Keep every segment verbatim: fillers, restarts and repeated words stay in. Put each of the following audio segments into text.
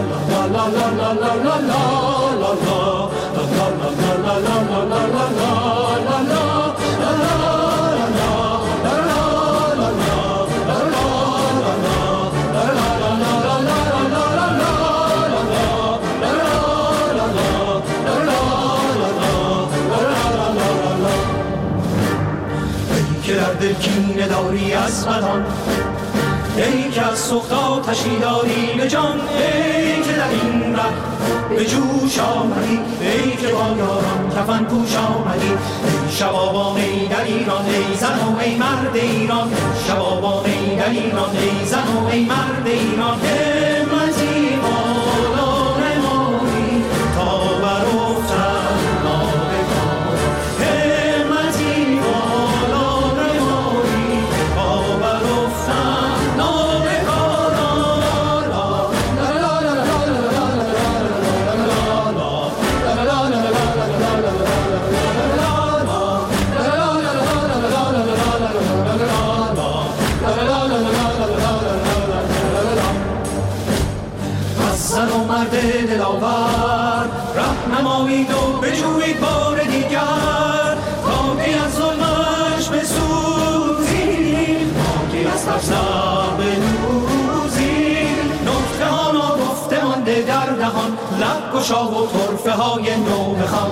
دل کینه داری از بدان، ای که از سوخت آتشی داری به جان، ای که در این ره به جوش آمدی، ای که با یاران کفن پوش آمدی. ای شبابان ای در ایران، ای زن و ای مرد ایران، شبابان ای در ایران، ای زن و ای مرد ایران. همتی بالا نمایی تا برافتن ناگهان، همتی بالا نمایی تا برافتن ناگهان. زن و مرد دلاور رهنمایید و بجویید بار دیگر، تا که از ظلمش بسوزید، تا که از ترسم بنوزید. نکته ها نگفته مانده در دهان، لب گشا و طرفه های نو بخوان.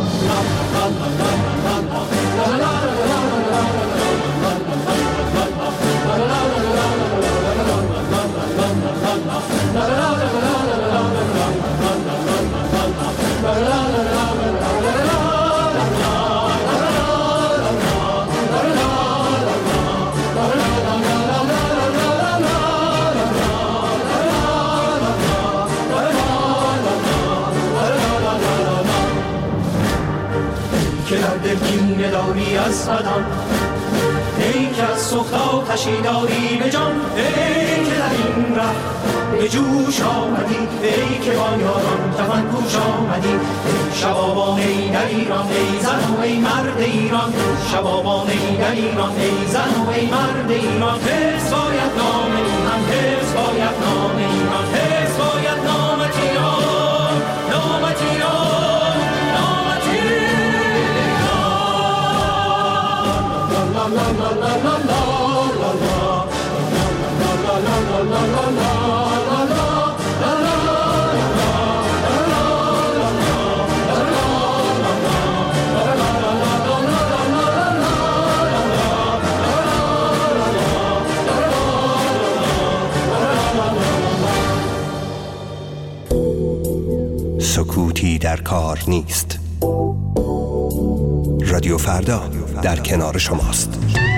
که در دل کینه داری از بدان، ای که از سوخت آتشی داری به جان، ای که در این ره به جوش آمدی، ای که با یاران کفن پوش آمدی. ای شبابان ای در ایران، ای زن و ای مرد ایران، شبابان ای در ایران، ای زن و ای مرد ایران. حفظ باید نام ایران، حفظ باید نام ایران، حفظ باید نامت ایران، نامت ایران، نامت ایران. لا لا لا لا لا لا لا لا لا لا. سکوتی در کار نیست. رادیو فردا در کنار شماست.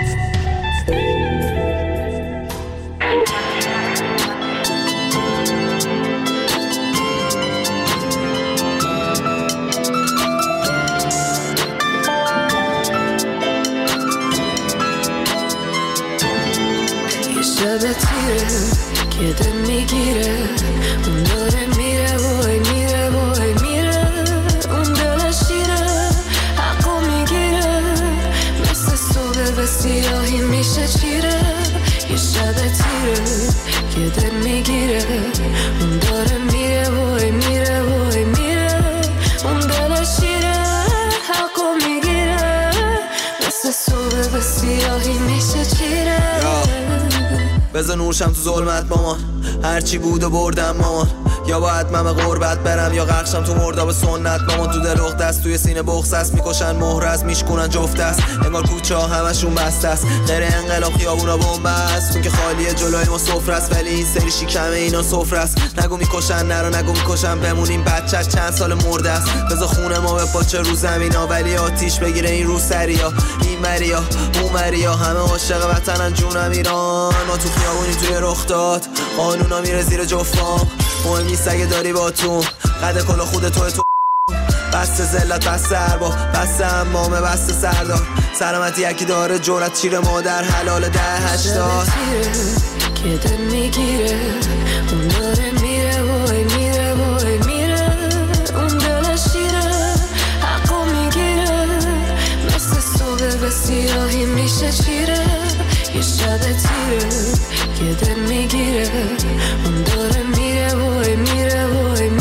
یه شب تیره که دل میگیره، اون داره میره وای میره وای میره، اون دل شیره حقو میگیره، مثل صبح به سیاهی میشه چیره. یه شب تیره که دل میگیره، اون داره میره وای میره وای میره، اون دل شیره حقو میگیره، مثل صبح به سیاهی میشه چیره. بذار نورشم تو ظلمت مامان، هرچی بود و بردم مامان، یا باید من به غربت برم یا غرقشم تو مرداب سنت مامان. تو دل دست توی سینه بغض است، میکشن مهر است میشکنن جفت است، انگار کوچه ها همشون بسته است، غیر انقلاب خیابونا بمب است، اون که خالیه جلوی ما سفره است، ولی این سری شیکمه اینا سفره است. نگو میکشن نرو نگو میکشن بمونیم، بچه چند سال مرده است، بذار خونه ما به پاچه رو زمینا، ولی آتیش بگیره این رو سریا، این مریا اون مریا، همه عاشق وطنن جونم ایران. ما تو خیابونی توی رخ داد، قانونا میره زیر جفام، مهم نیست اگه داری با تو قد کلا خود توی تو، بسته زلت بسته ارباب بسته امامه بسته سردار، سلامتی یکی داره جورت چیره مادر حلال ده هشتاد. که دل میگیره، اون داره میره وای میره وای میره، اون دل شیره حقو میگیره، مثل صبح به سیاهی میشه چیره. یه شب تیره که دل میگیره، اون داره میره وای میره وای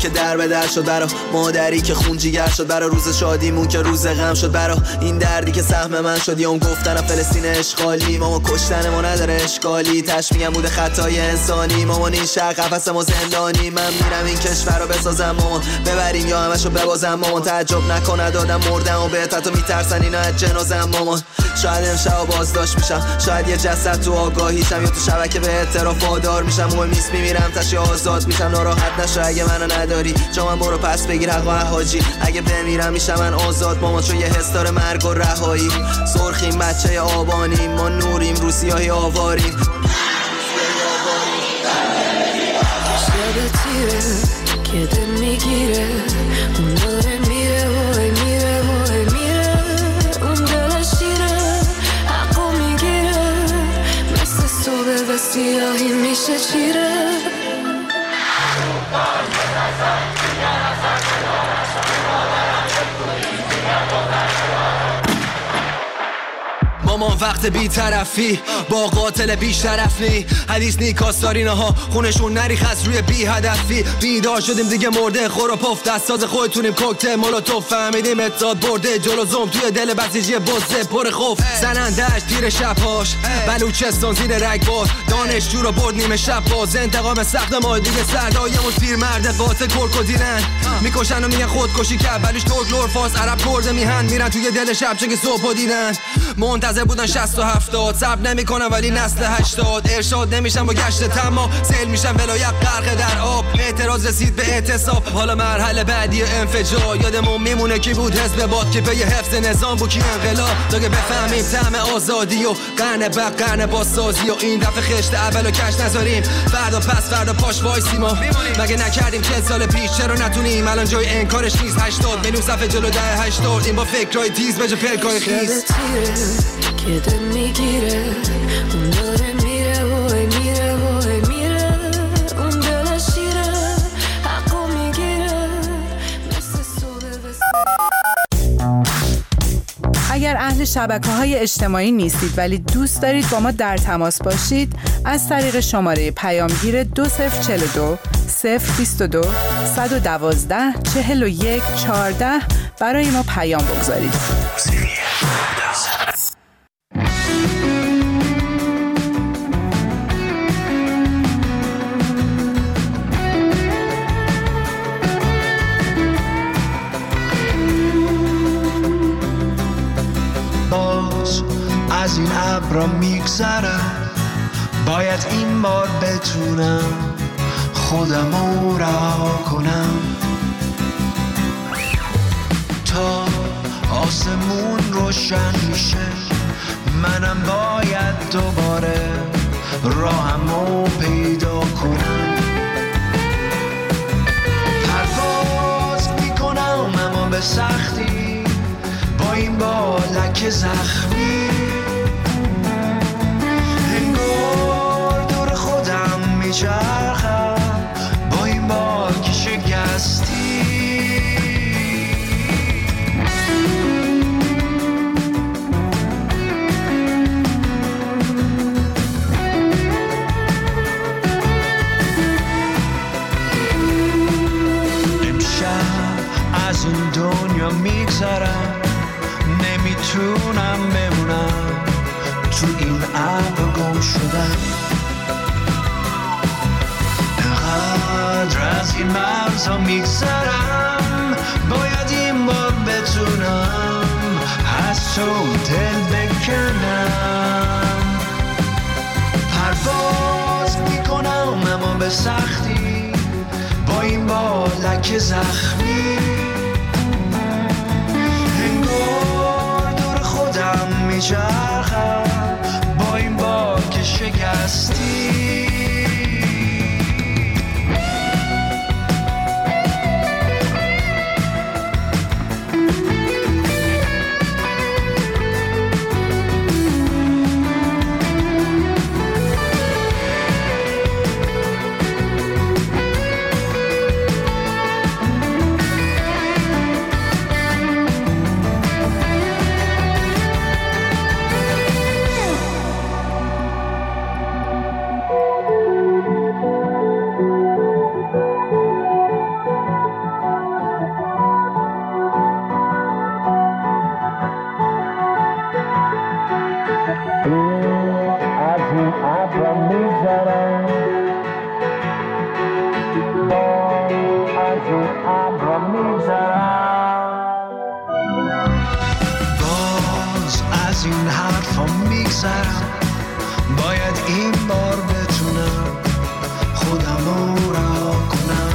که در به در شد، برا مادری که خون جیگر شد، برا روز شادیمون که روز غم شد، برا این دردی که سهم من شد. یا اون گفتن فلسطین اشغالی، ماما کشتن ما نداره اشکالی، تشمیعم بوده خطای انسانی. مامان این شهر قفس ما زندانی، من میرم این کشور رو بسازم مامان، ببریم یا همشو ببازم مامان. تعجب نکنه دادم مردم و بهت حتی میترسن اینا از جنازم مامان. شاید امشب بازداشت میشم، شاید یه جسد تو آگاهیشم، یا تو شبکه به اعتراف وادار میشم. مهم نیست میمیرم تشی آزاد میشم، ناراحت نشو اگه منو نداری. جا من برو پس بگیر حق و حاجی، اگه بمیرم میشم من آزاد مامان، چون یه حس داره مرگ و رهایی. سرخیم بچه آبانیم، ما نوریم رو سیاهی آواریم. شب تیره که دل میگیره، اون داره میره وای میره وای میره، اون دل شیره حقو میگیره، مثل صبح و سیاهی میشه چیره. مامان وقت بی طرفی با قاتل بیش طرف نی، حدیث نی کاستارینه ها خونشون نریخ از روی بی هدفی. بیدار شدیم دیگه مرده خور و پف، دستاز خودتونیم کوکتل مولوتوف، فهمیدیم اتحاد برده جلو زوم توی دل بسیجی بزه پر خوف. زنندش تیر شبهاش بلوچستان زیر رگبار، دانشجو رو برد نیمه شب باز، انتقام سخت ما دیگه سردایمون پیر مرد قاطع کرکو دیدن میکشن و میگن خودکشی کرد، ولیش ترک لور فاس عرب کرده میهن میرن توی دل شب چه که صبح دیدن. منتظر بودن شصت و هفتاد، صبر نمیکنن ولی نسل هشتاد، ارشاد نمیشن با گشت تما، سیل میشن ولایت غرق در آب. اعتراض رسید به اعتصاب، حالا مرحله بعدی انفجار. یادمون میمونه کی بود حزب باد که پی حفظ نظام بود، کی انقلاب تا که بفهمیم طعم آزادی و قرن بعد قرن بازسازی. و این دفعه خشت اولو کش نذاریم، فردا پس فردا پاش وایسیم. مگه نکردیم چه سال پیش، چرا نتونیم الان جای انکارش نیست. هشتاد میلیون صفحه جلو ده هشتاد، این با فکرای تیز به جا پلکای خیز. که دل میگیره، اون داره میره وای میره وای میره، اون دل شیره حقو میگیره، مثل صبح و اگر اهل شبکه‌های اجتماعی نیستید ولی دوست دارید با ما در تماس باشید، از طریق شماره پیامگیر دو صفر چهل و دو صفر بیست و دو صد و دوازده چهل و یک چهارده برای ما پیام بگذارید. از این ابرا میگذرم، باید این بار بتونم خودمو رها کنم، تا آسمون روشن میشه منم باید دوباره راهمو پیدا کنم. پرواز میکنم اما به سختی، با این بالک زخمی، انگار دور خودم میچرخم با این باک شکستی. امشب از این دنیا میگذرم، نمیتونم بمونم تو این ابر گم شدم. انقدر از این مرزا میگذرم، باید این بار بتونم از تو دل بکنم. پرواز میکنم اما به سختی، با این بالک زخمی، میچرخم با این باک شکستی. میخوام میگذرم، باید این بار بتونم خودم رو رها کنم.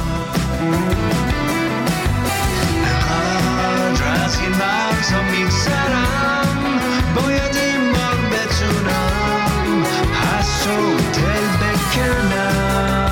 انقدر از این مرزا میگذرم، باید این بار بتونم از تو دل بکنم.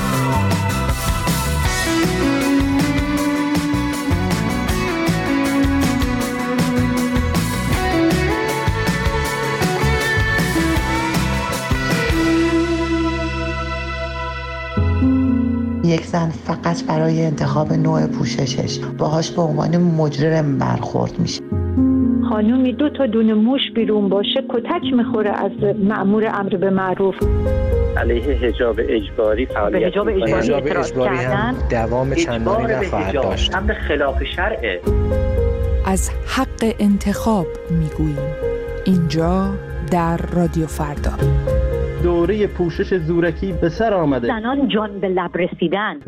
یک زن فقط برای انتخاب نوع پوششش باهاش به عنوان مجرم برخورد میشه. خانومی دو تا دونه موش بیرون باشه کتک میخوره از مأمور امر به معروف. علیه حجاب اجباری فعالیت به حجاب اجباری اعتراض کردن، دوام چندانی نخواهد داشت. امر خلاف شرعه. از حق انتخاب میگوییم اینجا در رادیو فردا. دوره پوشش زورکی به سر آمده. زنان جان به لب رسیدن.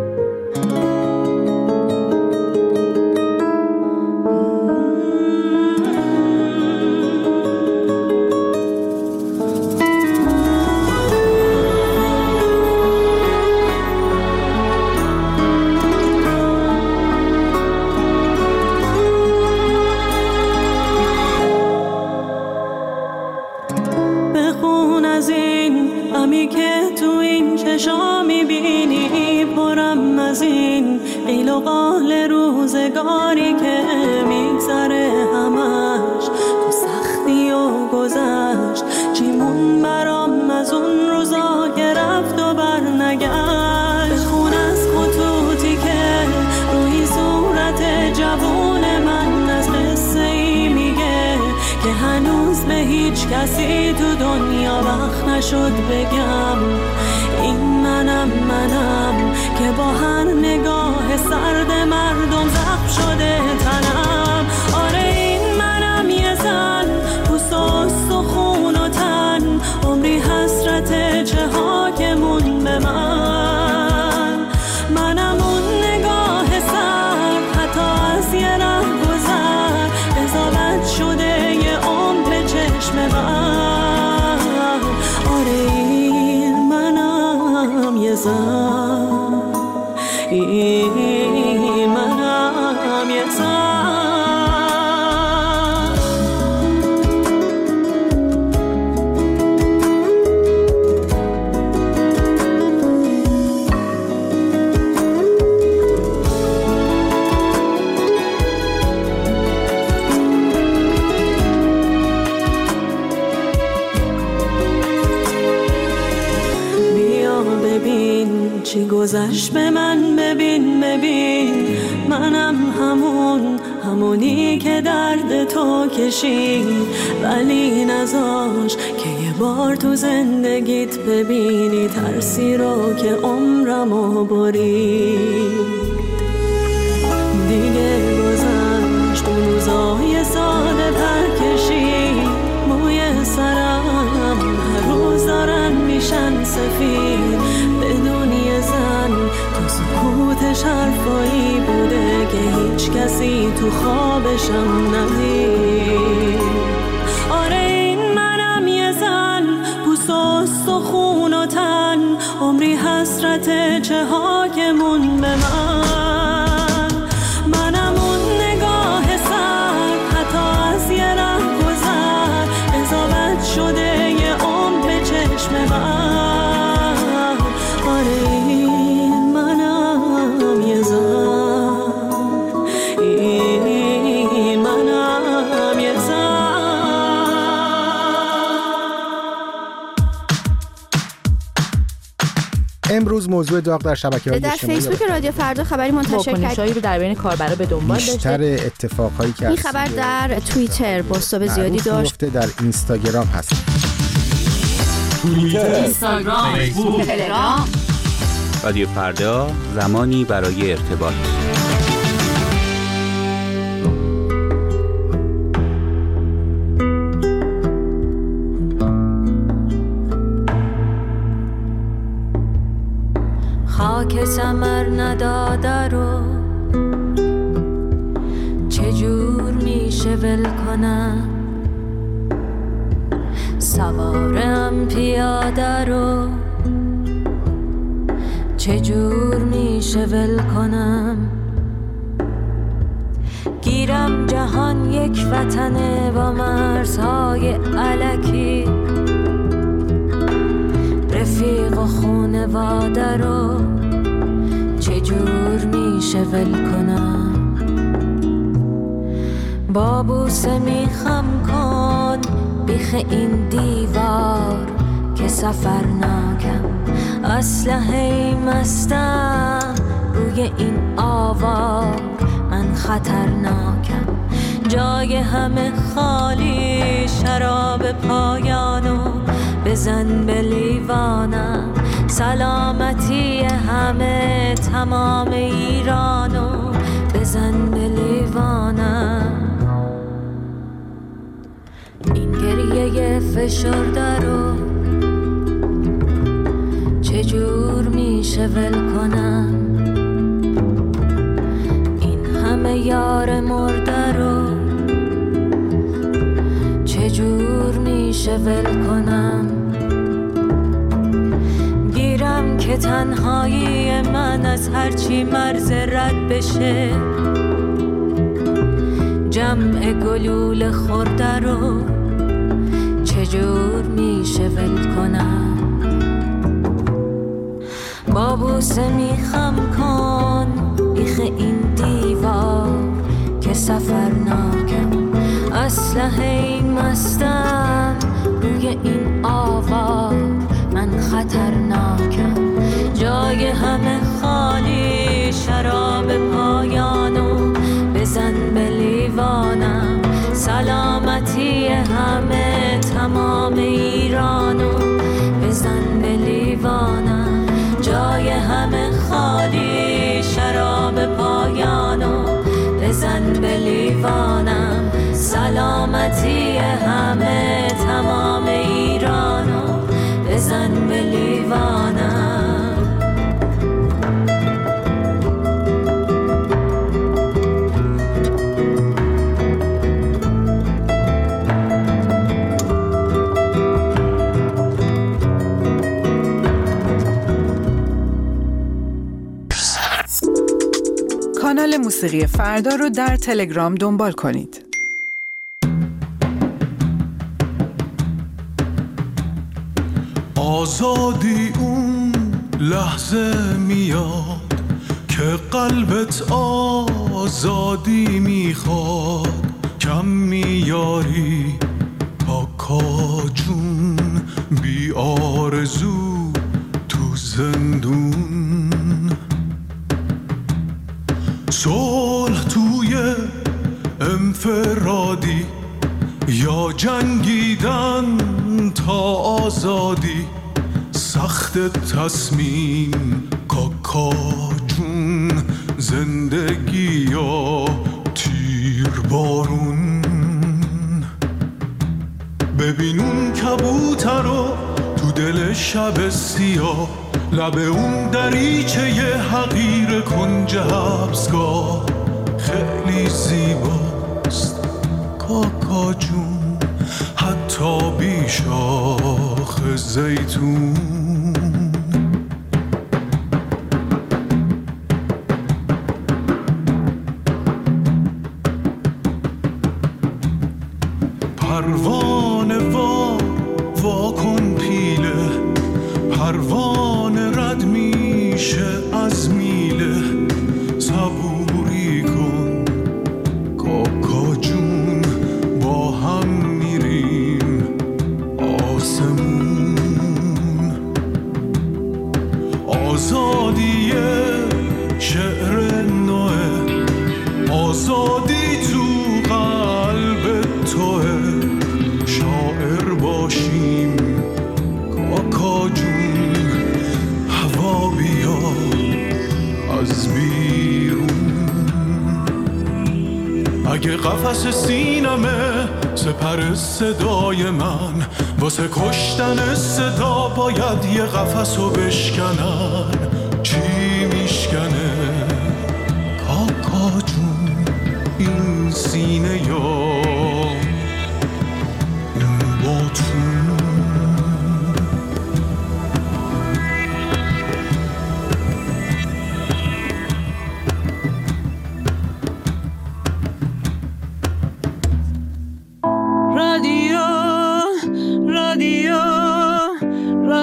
روزگاری که میگذره همش تو سختی و گذشت، چیمون برام از اون روزا که رفت و بر نگشت. خون از خطوطی که روی صورت جوون من از قصه ای میگه که هنوز به هیچ کسی تو دنیا وقت نشد بگم. این منم منم که با هر نگاه سرد مردم زخم شده تنم. آره این منم یه زن پوست و استخون و تن، عمری حسرت چه ها که مون به من. منم اون نگاه سر حتی از یه ره گذر، قضاوت شده یه عمر به چشم من. آره این منم یه زن، این منم یه زن. بیا ببین چی گذشت به من، ببین ببین منم همون همونی که درد تو کشید، ولی نذاش که یه بار تو زندگیت ببینی ترسی رو که عمرمو برید. دیگه گذشت اون روزای ساده پرکشید، موی سرم هر روز دارن میشن سفید. بدون یه زن تو سکوتش حرفایی بوده که هیچ کسی تو خوابشم ندید. آره این منم یه زن پوست و استخون و تن، عمری حسرت چه ها که مون به من. منم اون نگاه سر حتی از یه ره گذر، قضاوت شده یه عمر به چشم من. آره این منم یه زن، این منم یه زن. امروز موضوع داغ در شبکه‌های اجتماعی در فیسبوک رادیو فردا خبری منتشر کرد. واکنش‌هایی رو در بین کاربرا به دنبال داشته. بیشتر اتفاقهایی که این خبر در توییتر بازتاب زیادی داشت. در اینستاگرام هست. توییتر، اینستاگرام، فیسبوک، تلگرام. رادیو فردا، زمانی برای ارتباط. خاک ثمر نداده رو چجور میشه ول کنم؟ سوارم پیاده رو چجور میشه ول کنم؟ گیرم جهان یک وطنه با مرزهای الکی، رفیق و خونواده رو چجور میشه ول کنم؟ با بوسه میخم کن بیخ این دیوار که سفر ناکم، اسلحه مستم روی این آوار، من خطرناکم. جای همه خالی، شراب پایانو بزن به لیوانم، سلامتی همه تمام ایرانو بزن به لیوانم. این گریه فشرده رو چجور میشه ول کنم؟ این همه یار مرده رو چجور میشه ول کنم؟ گیرم که تنهایی من از هرچی مرز رد بشه، جمع گلول خورده رو چجور میشه ول کنم؟ با بوسه میخم کن بیخ این دیوار که سفر ناکم، اسلحه مستم روی این آوار، من خطرناکم. جای همه خالی، شراب پایانو بزن به لیوانم، سلامتی همه تمام ایرانو بزن به لیوانم. جای همه خالی، شراب پایانو بزن به لیوانم، سلامتی همه تمام ایرانو بزن به لیوانم. کانال موسیقی فردا رو در تلگرام دنبال کنید. آزادی اون لحظه میاد که قلبت آزادی میخواد، کم میاری پاکا جون بی آرزو تو زندون. صلح توی انفرادی یا جنگیدن تا آزادی، سخت تصمیم کاکا جون، زندگی یا تیر بارون. ببین اون کبوتر رو تو دل شب سیاه، لب اون دریچه ی حقیر کنج حبسگاه، خیلی زیباست کاکا جون، حتی بی شاخ زیتون. پروانه وا وا کن پیله، پروانه رد میشه از میله، صبوری کن کاکا جون، با هم میریم آسمون. آزادی شعر نوه، آزادی تو قلب توه، شاعر باشیم کاکا جون، هوا بیا از بیرون. اگه قفس سینمه سپر صدای من، واسه کشتن صدا باید یه قفسو بشکنن. چی میشکنه کاکا جون این سینه یا این باتون؟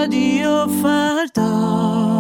رادیو فردا.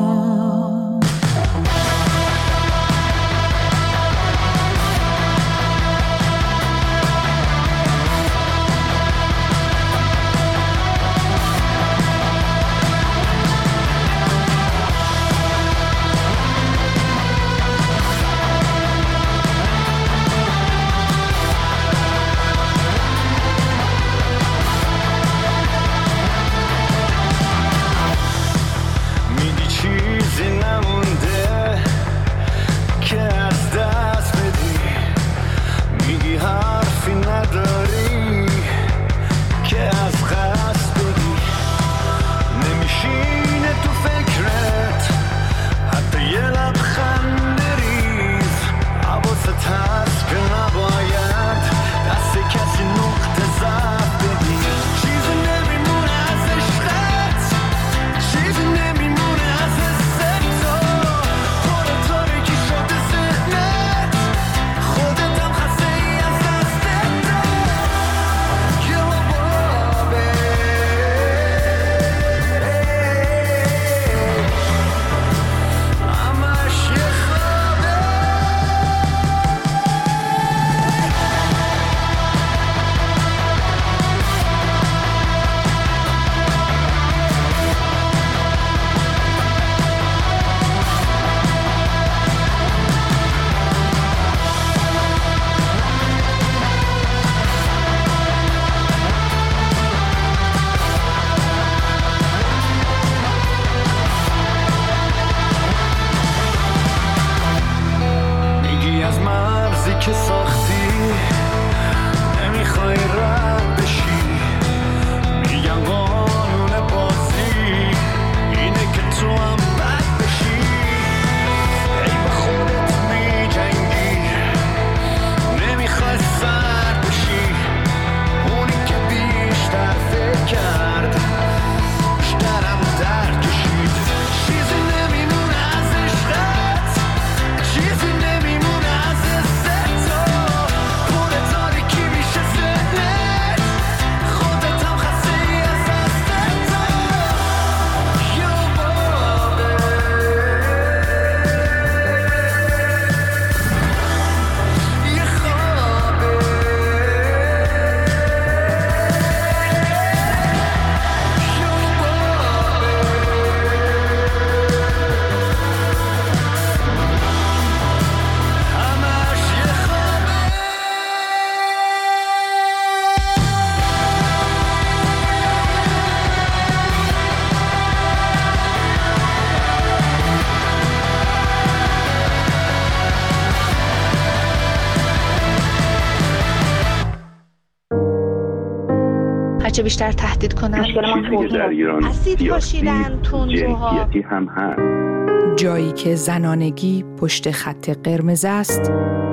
هرچه بیشتر تهدید کنن مشکل ما در ایران اسید پاشیدن تندروها جنسیتی هم هست. جایی که زنانگی پشت خط قرمز است.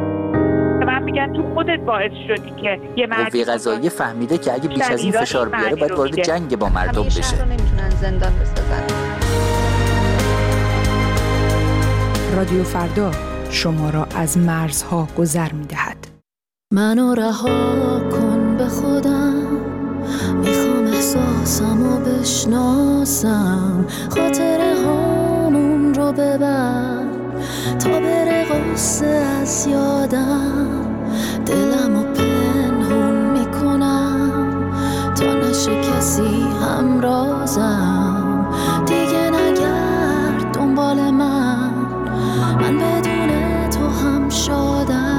من میگن تو خودت باعث شدی که یه مرد قوه قضاییه فهمیده که اگه بیش از این فشار بیاره باید وارد جنگ با مردم بشه. همیشه نمیتونن زندان بسازن. رادیو فردا شما را از مرزها گذر می‌دهد. منو رها کن به خودم، میخوام احساسمو بشناسم، خاطره هامون رو ببر تا بره قصه از یادم، دلمو پنهون میکنم تا نشه کسی همرازم، دیگه نگرد دنبال من، من بدون تو هم شادم.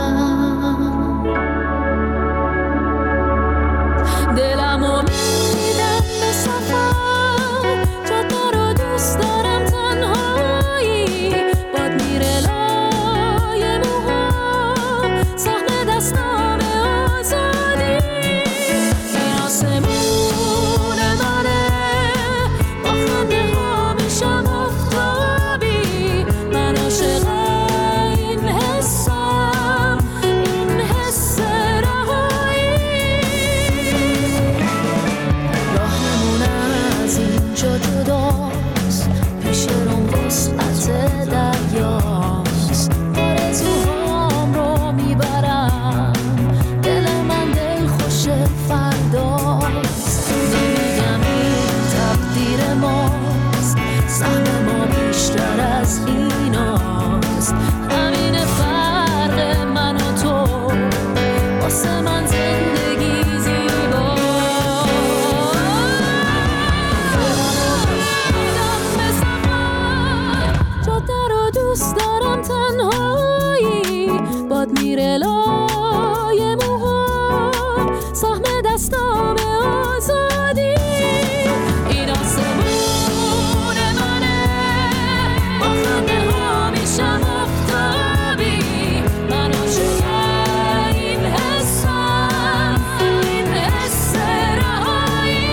دلمو میدم به سفر، جاده رو دوست دارم تنهایی، باد میره لای موها، سهم دستام آزادی، این آسمون منه، زخم دستام آزادی. این آسمون منه با خنده ها میشم افتابی. من عاشق این حسم، این حس رهایی.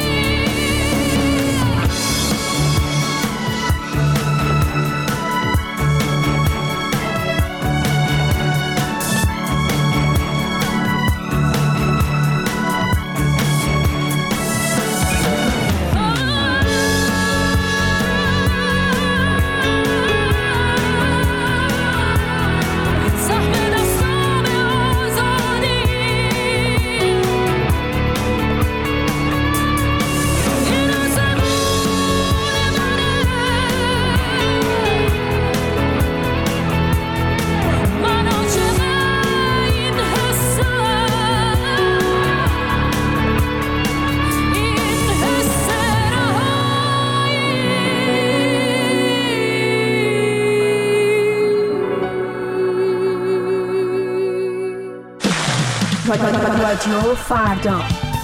رادیو فردا.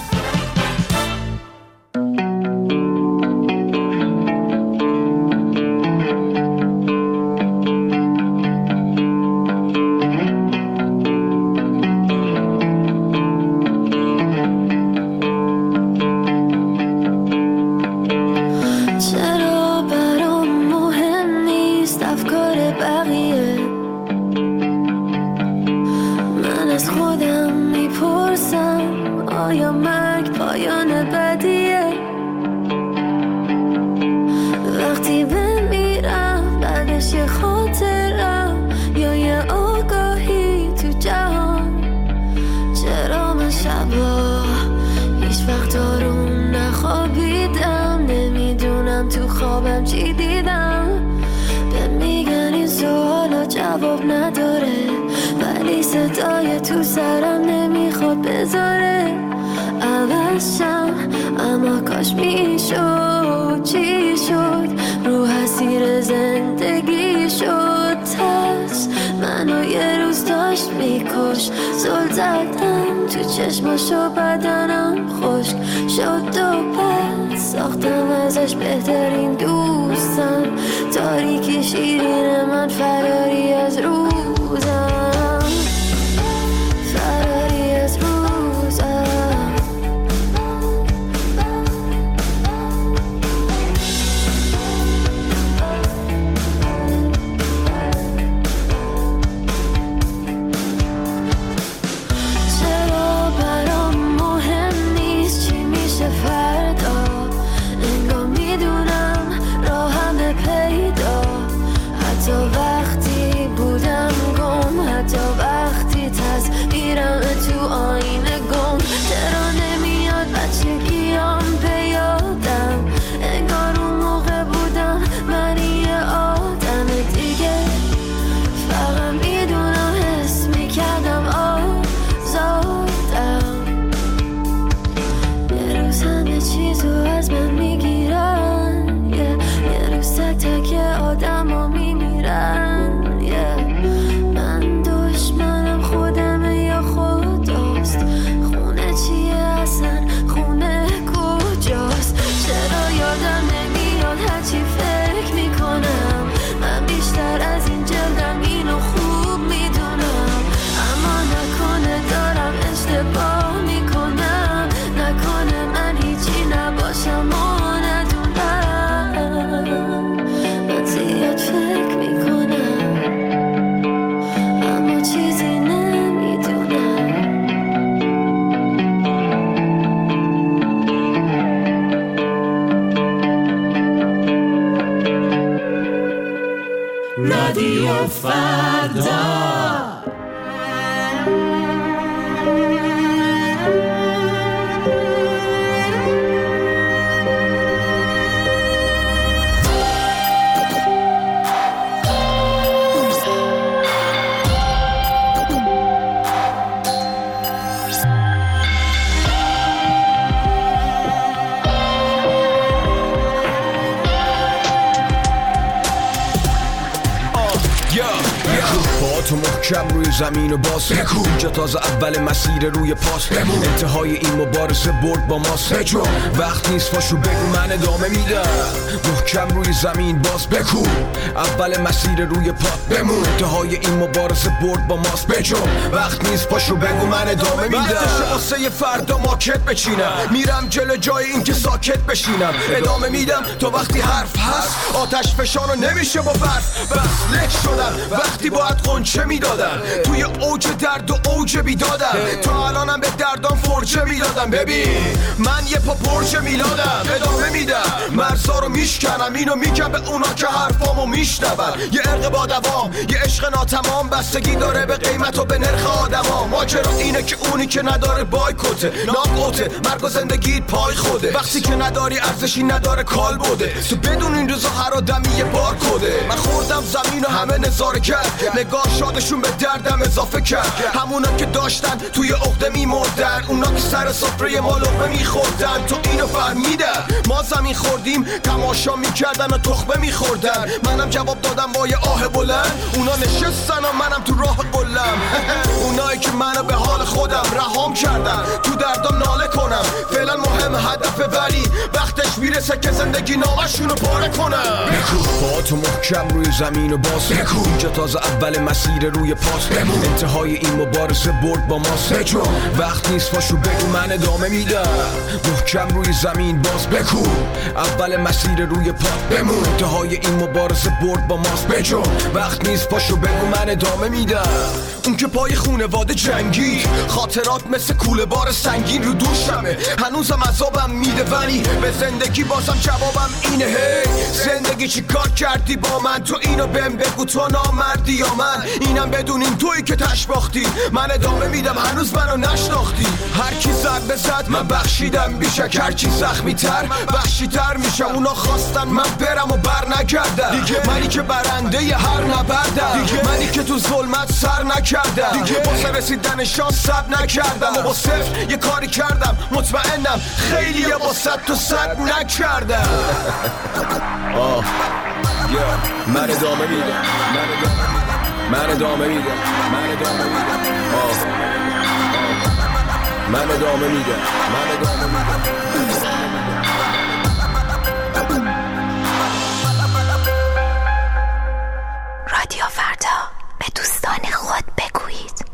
چرا برام مهم نیست افکار بقیه؟ من از خودم میپرسم آیا مرگ پایان بدیه؟ وقتی بمیرم بعدش یه خاطرم یا یه آگاهی تو جهان. چرا من شبا هیچ وقت آروم نخوابیدم؟ نمیدونم تو خوابم چی دیدم. به میگن این سوالا جواب نداره، ولی صدای تو سرم نمیخواد بذاره عوضشم. اما کاش میشد، چی شد؟ رو حسیر زندگی شد ترس منو یه روز داشت میکش. زل زدم تو چشماشو بدنم خشک شد و پس ساختم ازش بهترین دوستم. تاریکی شیرین من فراری از روزم، فراری از روزم. چرا برام مهم نیست چی میشه فردا؟ انگار میدونم راهم پیدا. حتی وقتی بودم گم، حتی وقتی تصویرم تو آینه گم. چرا نمیاد بچگیام به یادم؟ انگار اون موقع بودم من یه آدم دیگه. فقط میدونم حس میکردم آزادم. یه روز همه چیزو از من میگیرن، یه روز تک تک آدم ها میمیرن. من دشمنم خودمه یا خداست؟ خونه چیه اصلا؟ خونه کجاست؟ چرا یادم نمیاد هرچی فکر میکنم؟ من بیشتر از این جلدم اینو خوب میدونم. اما نکنه دارم اشتباه میکنم، نکنه من هیچی نباشم و ندونم. من زیاد فکر میکنم اما چیزی نمیدونم. رادیو فردا. تو محکم روی زمین و باز بگو اینجا تازه اول مسیر روی پاس بمون انتهای این مبارزه برد با ما سجو وقت نیست پاشو بگو من ادامه میدم محکم روی زمین باز بگو اول مسیر روی پا بمون انتهای این مبارزه برد با ماست بجو وقت نیست پاشو بگو من ادامه میدم وقتشه واسه یه فردا ماکت بچینم میرم جلو جای این که ساکت بشینم ادامه میدم تا وقتی حرف هست آتش فشانو نمیشه با برف بس لک شدم وقتی باید قنچه میدادم توی اوج درد و اوج بیدادم تا الانم به دردام فرجه میدادم ببین من یه پا پرچه میلادم ادامه میدم مرزا رو میشکنم اینو میگم به اونا که حرفامو میشنون یه عرق با دوام یه عشق ناتمام بستگی داره به قیمت و به نرخ آدما ماجرا اینه که اونی که نداره بایکوته ناکوته مرگ و زندگیت پای خوده وقتی که نداری ارزشی نداره کال بوده تو بدون این روزا هر آدمی یه بار کده من خوردم زمین و همه نظاره کرد نگاه شادشون به دردم اضافه کرد همونا که داشتن توی عقده میمردن اونا که سر سفره ما لقمه میخوردن تو اینو فهمیدن ما زمین خوردیم تماشا میکردن و تخمه میخوردن منم جواب دادم با یه آه بلند اونا نشستن و منم تو راه قلم اونایی که منو به حال خودم رهام کردن تو دردم ناله کنم فعلا مهم هدفه ولی وقتش میرسه که زندگی نامشونو پاره کنم با تو محکم روی زمین و باز بگو اینجا تازه اول مسیر روی پاس بمون انتهای این مبارزه برد با ما سجو وقت نیست پاشو بگو من ادامه میدم محکم روی زمین باز بگو اول مسیر روی پا بمون انتهای این مبارزه برد با ماست بجو وقت نیست پاشو بگو من ادامه میدم اون که پای خونواده جنگی خاطرات مثل کوله بار سنگین رو دوشمه هنوزم عذابم میده ولی به زندگی بازم جوابم اینه هی زندگی چی کار کردی با من تو اینو بهم بگو تو نامردی یا من اینم بدونین تویی که تشباختی من ادامه میدم هنوز منو نشناختی هر کی زد به زد من بخشیدم بیشک هر کی زخمی تر بخشی تر میشه اونا خواستن من برم و بر نگردم دیگه منی که برنده ی هر نبردم دیگه منی که تو ظلمت سر نکردم دیگه واسه رسیدن شانس صبر نکردم و با صفر یه کاری کردم مطمئنم خیلی یه با صد تو صد نکردم آه من ادامه میدم من ادامه میدم من ادامه میدم آه من ادامه میدم من ادامه میدم رادیو فردا به دوستان خود بگویید.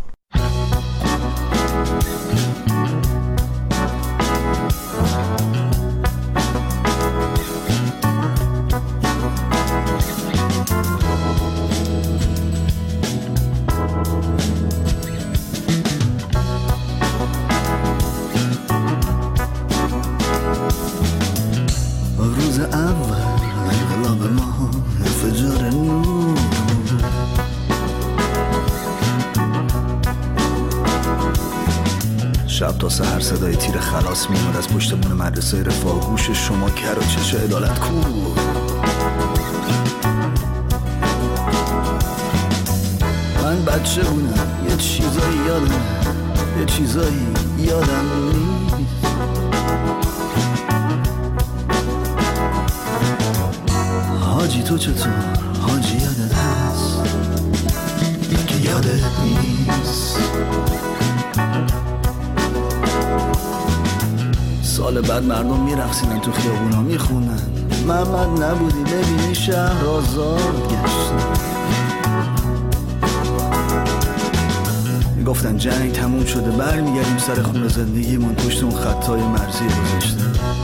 روز اول انقلاب ما انفجار نور شب تا سحر صدای تیر خلاص میاد از پشتمون مدرسه رفاه گوش شما کر و چش عدالت کو من بچه بودم یه چیزایی یادم یه چیزایی یادم نیست حاجی تو چطور حاجی یادت هست که یادت نیست سال بعد مردم میرقصیدن تو خیابونا میخونن محمد نبودی ببینی شهر آزاد گشتن میگفتن جنگ تموم شده برمیگردیم سر خونه زندگیمون پشت اون خطای مرزی گذاشته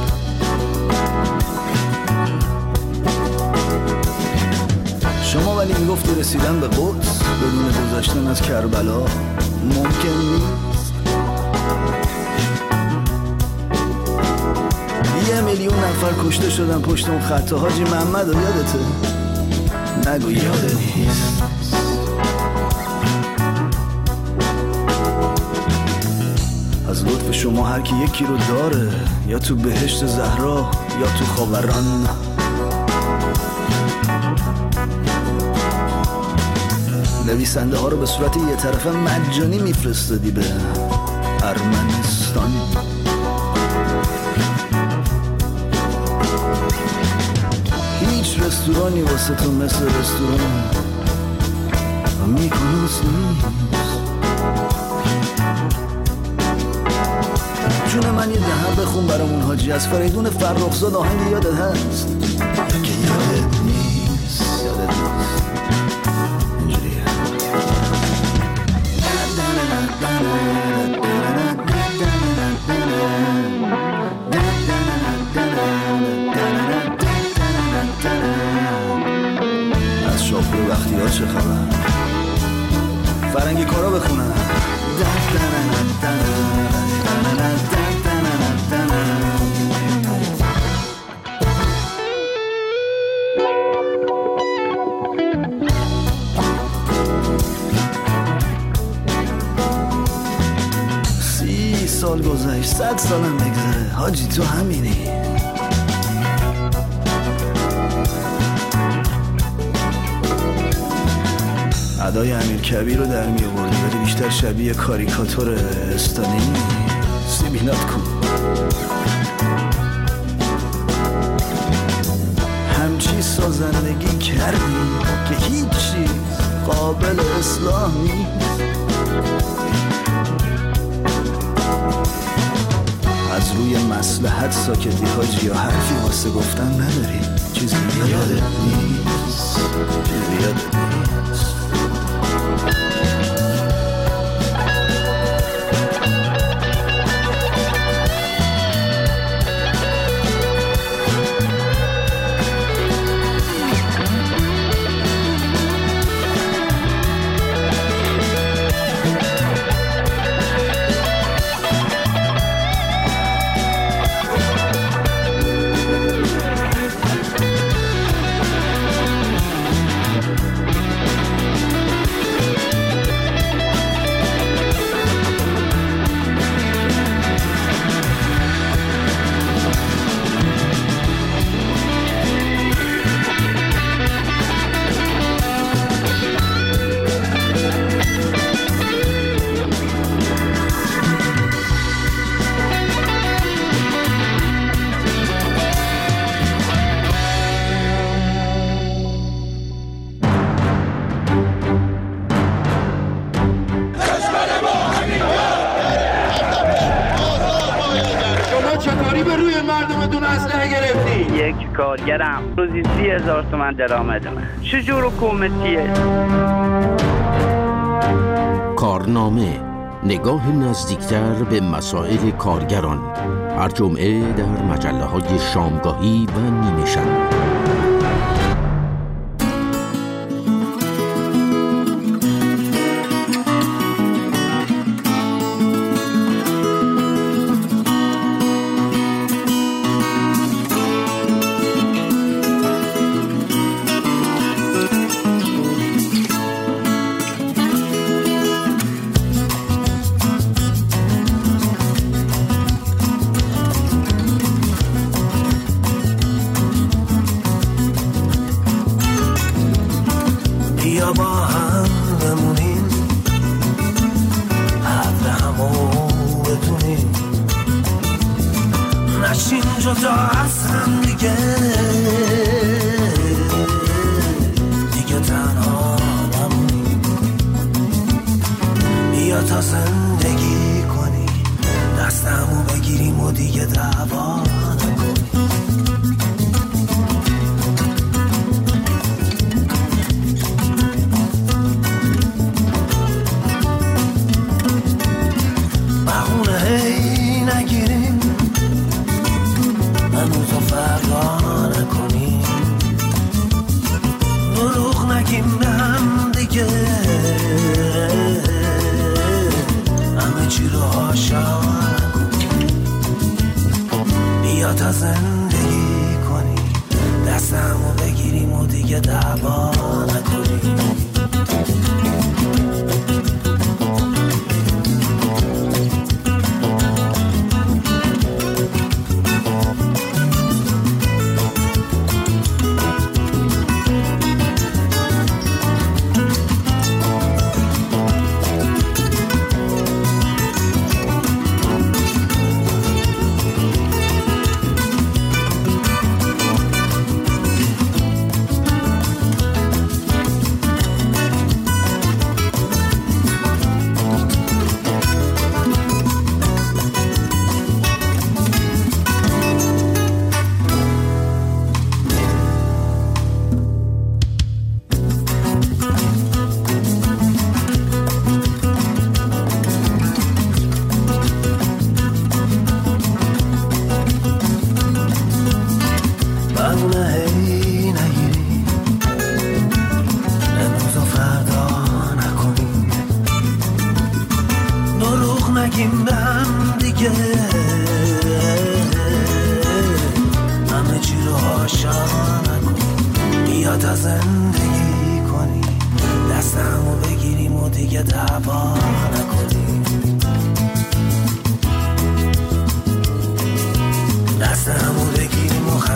شما ولی میگفتی رسیدن به قدس بدون گذشتن از کربلا ممکن نیست یه میلیون نفر کشته شدن پشت اون خطا حاجی محمد رو یادته؟ نگو یاده نیست از لطف شما هر کی یکی رو داره یا تو بهشت زهرا یا تو خاوران نویسنده ها رو به صورت یه طرفه مجانی میفرستادی به ارمنستان هیچ رستورانی واسه تو مثل رستوران میکنوس نیست. جون من یه دهن بخون برامون حاجی از فریدون فرخزاد آهنگ یادت هست که یادت نیست یادت نیست اینجوریه. از شاپور وقتی ها چه خبر فرنگی کارا بخونن. سی سال گذشت صد سالم بگذره حاجی تو همینی. ادای امیر کبیر رو در می آوردی ولی بیشتر شبیه کاریکاتور استالینی. سیبیلات کن همچی سازندگی کردی که هیچ چیز قابل اصلاح نیست. از روی مصلحت ساکتی حاجی یا حرفی واسه گفتن نداری. چیزی یادت نیست چیزی یادت نیست. کارگرم روزی سی هزار تومن درآمدمه. چجور حکومتیه؟ کارنامه نگاه نزدیکتر به مسائل کارگران هر جمعه در مجله های شامگاهی و نیمه شب.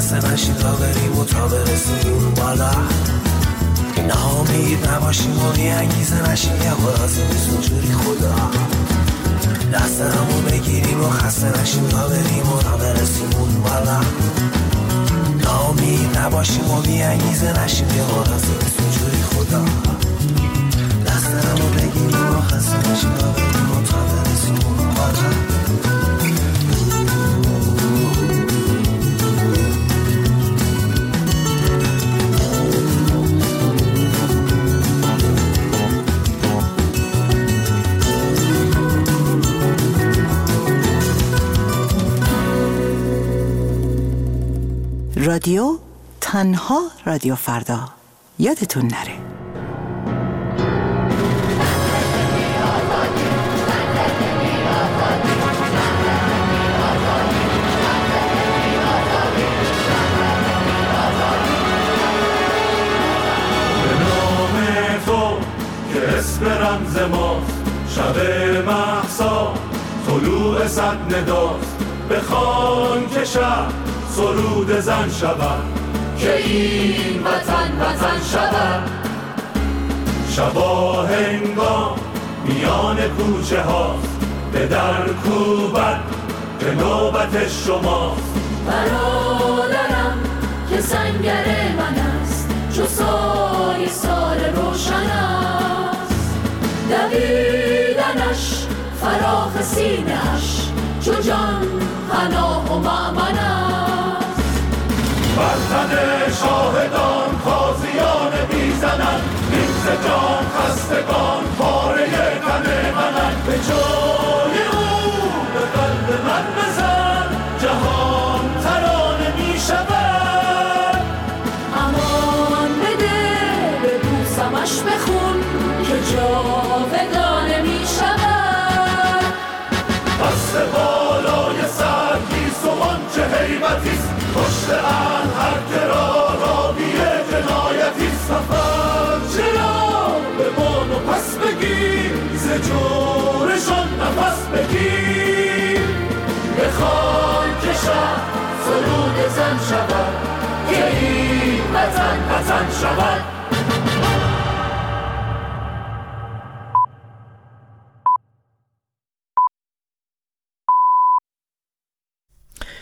خسته نشیم تا بریم و تا برسیم اون بالا. ناامید نباشیم و بی انگیزه نشیم یه قرازی نیست اونجوری خدا. دست همو بگیریم و خسته نشیم تا بریم و تا برسیم اون بالا. ناامید نباشیم و بی انگیزه نشیم یه قرازی نیست اونجوری خدا. دست همو بگیریم و خسته نشیم تا بریم و تا برسیم اون بالا. رادیو تنها رادیو فردا، یادتون نره. به نام تو که اسم رمز ماست، شب مهسا طلوع صد نداست. بخوان که شب سرود زن شود، که این وطن وطن شود. شبا هنگام میان کوچه هاست، به در کوبت به نوبت شماست. برادرم که سنگر من است، چو سای سال روشن است. دویدنش فراخ سینه‌اش، چو جان پناه و مأمن است. بر تن شاهدان تازیان میزنند، نیز جان خستگان پاره تن منند. به جای او به قلب من بزن، جهان ترانه میشود. امان بده ببوسمش بخون، که جاودانه میشود. دست بالای سر گیسوان چه هیبتیست، پشت ان هر کرا راوی جنایتیست. سفر چرا به بان و پس بگیر، ز جورشان نفس بگیر. بخوان که شب سرود زن شود، که این وطن وطن شود.